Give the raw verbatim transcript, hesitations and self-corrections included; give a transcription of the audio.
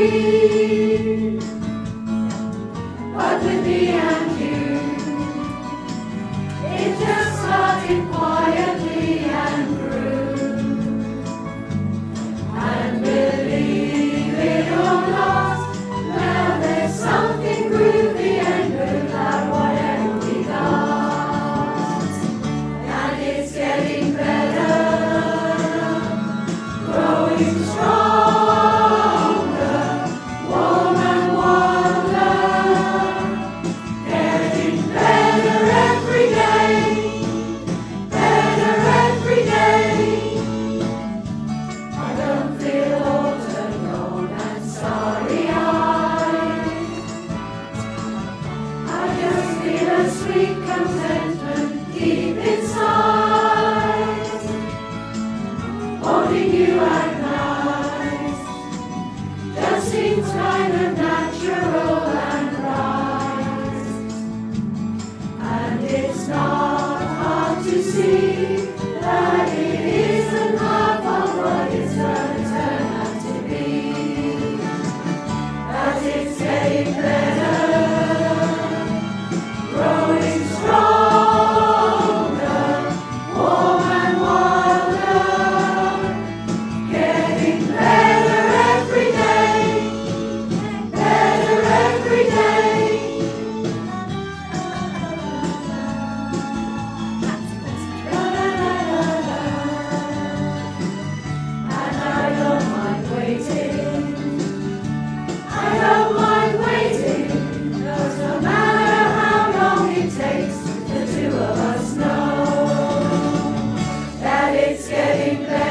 free. But with me and you, it just started quietly and grew. And believe it or not, now there's something groovy and good about whatever we got. And it's getting better, growing stronger, warm and wilder, getting better every day, better every day. I don't feel old and old and starry-eyed. I just feel a sweet contentment deep inside, holding you at night. Just seems kind of natural and right. And it's not hard to see that it isn't half of what it's gonna turn out to be. That it's getting better, growing stronger, warm and wilder, getting better every day, better every day. And I don't mind waiting, I don't mind waiting, 'cause no matter how long it takes, the two of us know that it's getting better.